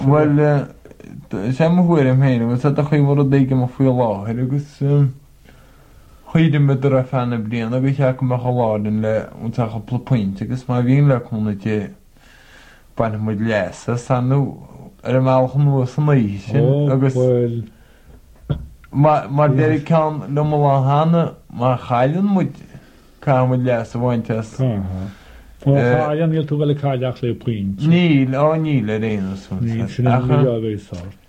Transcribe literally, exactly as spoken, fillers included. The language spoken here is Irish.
Well sé hhuiir am héine, was a chu mar d éige a foioi láthir agus chuide me a fanna blian agus teach me choláin le úntacha plapoint agus má bhíon le chuna bain mu leasa sanú ar an máchan nu san lí sin agus mar déir cean le lá hána má chailann mu cá mu leas a bhaintes. Chaíil tú bhfuil caiideach le puint. Níl á níl a réanaú. Ní sin agéá.